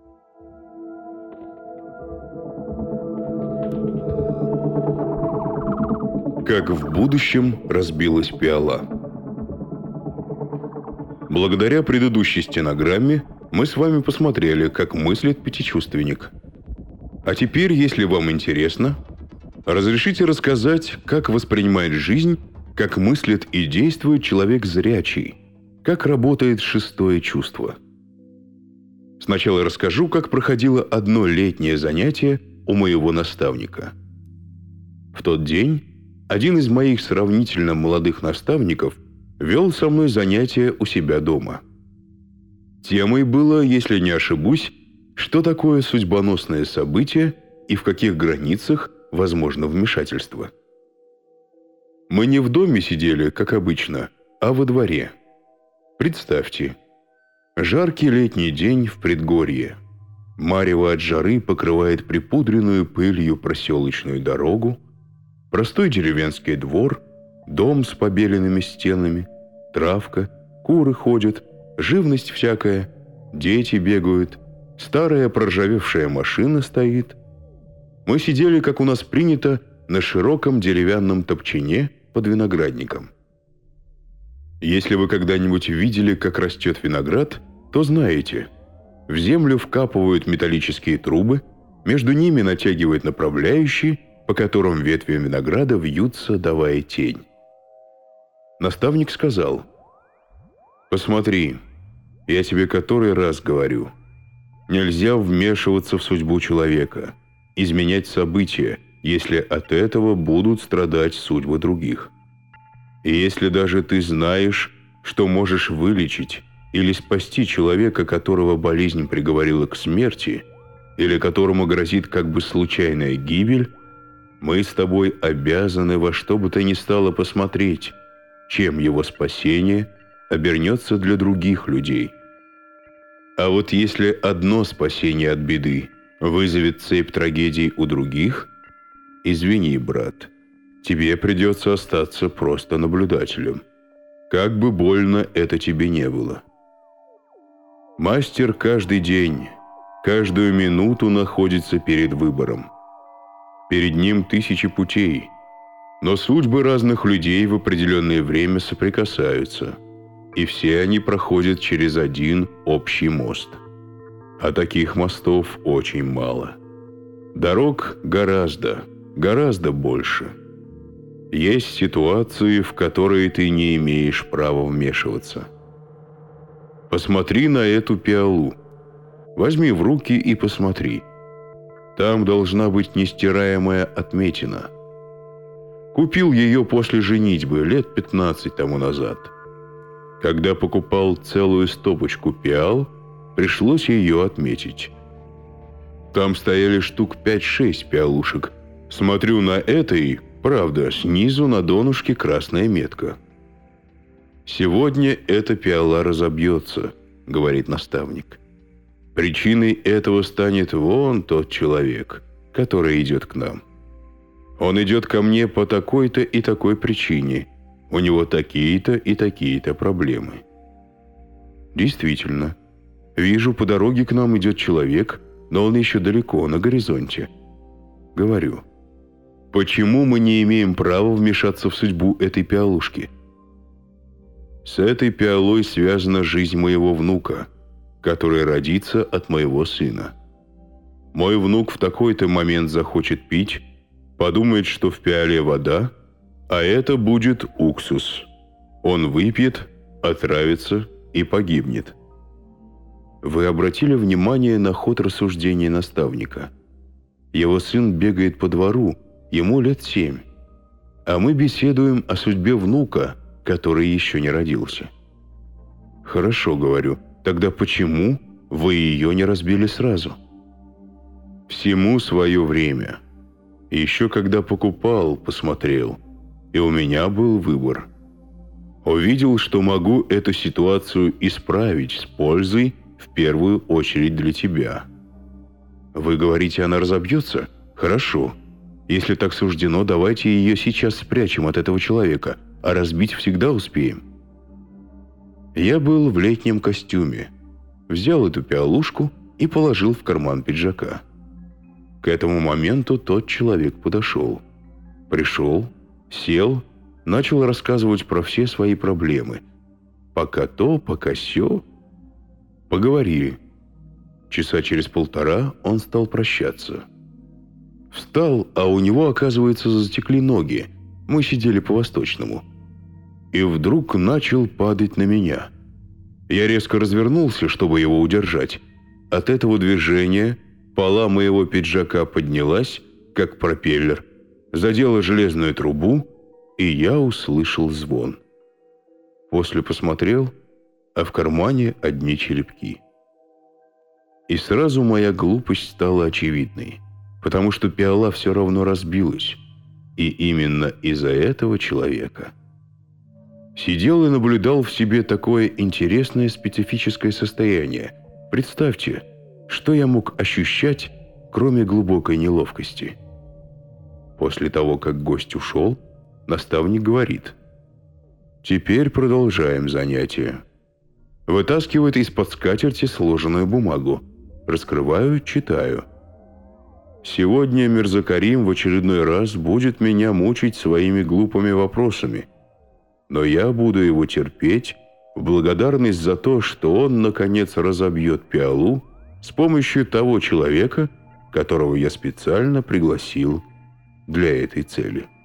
Как в будущем разбилась пиала. Благодаря предыдущей стенограмме мы с вами посмотрели, как мыслит пятичувственник. А теперь, если вам интересно, разрешите рассказать, как воспринимает жизнь, как мыслит и действует человек зрячий, как работает шестое чувство. Сначала расскажу, как проходило одно летнее занятие у моего наставника. В тот день один из моих сравнительно молодых наставников вел со мной занятия у себя дома. Темой было, если не ошибусь, что такое судьбоносное событие и в каких границах возможно вмешательство. Мы не в доме сидели, как обычно, а во дворе. Представьте, жаркий летний день в предгорье. Марево от жары покрывает припудренную пылью проселочную дорогу, простой деревенский двор, дом с побеленными стенами, травка, куры ходят, живность всякая, дети бегают, старая проржавевшая машина стоит. Мы сидели, как у нас принято, на широком деревянном топчине под виноградником. Если вы когда-нибудь видели, как растет виноград, то знаете, в землю вкапывают металлические трубы, между ними натягивают направляющие, по которым ветви винограда вьются, давая тень. Наставник сказал: «Посмотри, я тебе который раз говорю, нельзя вмешиваться в судьбу человека, изменять события, если от этого будут страдать судьбы других. И если даже ты знаешь, что можешь вылечить или спасти человека, которого болезнь приговорила к смерти, или которому грозит как бы случайная гибель, мы с тобой обязаны во что бы то ни стало посмотреть, чем его спасение обернется для других людей. А вот если одно спасение от беды вызовет цепь трагедий у других, извини, брат, тебе придется остаться просто наблюдателем, как бы больно это тебе не было. Мастер каждый день, каждую минуту находится перед выбором. Перед ним тысячи путей, но судьбы разных людей в определенное время соприкасаются, и все они проходят через один общий мост. А таких мостов очень мало. Дорог гораздо больше. Есть ситуации, в которые ты не имеешь права вмешиваться. Посмотри на эту пиалу. Возьми в руки и посмотри. Там должна быть нестираемая отметина. Купил ее после женитьбы лет 15 тому назад. Когда покупал целую стопочку пиал, пришлось ее отметить. Там стояли штук 5-6 пиалушек. Смотрю на этой, правда, снизу на донышке красная метка. «Сегодня эта пиала разобьется», — говорит наставник. «Причиной этого станет вон тот человек, который идет к нам. Он идет ко мне по такой-то и такой причине. У него такие-то и такие-то проблемы». Действительно, вижу, по дороге к нам идет человек, но он еще далеко, на горизонте. Говорю: почему мы не имеем права вмешаться в судьбу этой пиалушки? С этой пиалой связана жизнь моего внука, который родится от моего сына. Мой внук в такой-то момент захочет пить, подумает, что в пиале вода, а это будет уксус. Он выпьет, отравится и погибнет. Вы обратили внимание на ход рассуждений наставника? Его сын бегает по двору, ему лет 7, а мы беседуем о судьбе внука, который еще не родился. Хорошо, говорю, тогда почему вы ее не разбили сразу? Всему свое время. Еще когда покупал, посмотрел, и у меня был выбор. Увидел, что могу эту ситуацию исправить с пользой, в первую очередь для тебя. Вы говорите, она разобьется? Хорошо. Если так суждено, давайте ее сейчас спрячем от этого человека, а разбить всегда успеем. Я был в летнем костюме. Взял эту пиалушку, и положил в карман пиджака. К этому моменту тот человек подошел. Пришел, сел, начал рассказывать про все свои проблемы. Пока то, пока сё. Поговорили. Часа через полтора он стал прощаться. Встал, а у него, оказывается, затекли ноги. Мы сидели по-восточному. И вдруг начал падать на меня. Я резко развернулся, чтобы его удержать. От этого движения пола моего пиджака поднялась, как пропеллер, задела железную трубу, и я услышал звон. После посмотрел, а в кармане одни черепки. И сразу моя глупость стала очевидной, потому что пиала все равно разбилась, и именно из-за этого человека. Сидел и наблюдал в себе такое интересное специфическое состояние. Представьте, что я мог ощущать, кроме глубокой неловкости. После того, как гость ушел, наставник говорит: «Теперь продолжаем занятие». Вытаскивает из-под скатерти сложенную бумагу. Раскрываю, читаю. «Сегодня Мирза Карим в очередной раз будет меня мучить своими глупыми вопросами. Но я буду его терпеть в благодарность за то, что он, наконец, разобьет пиалу с помощью того человека, которого я специально пригласил для этой цели».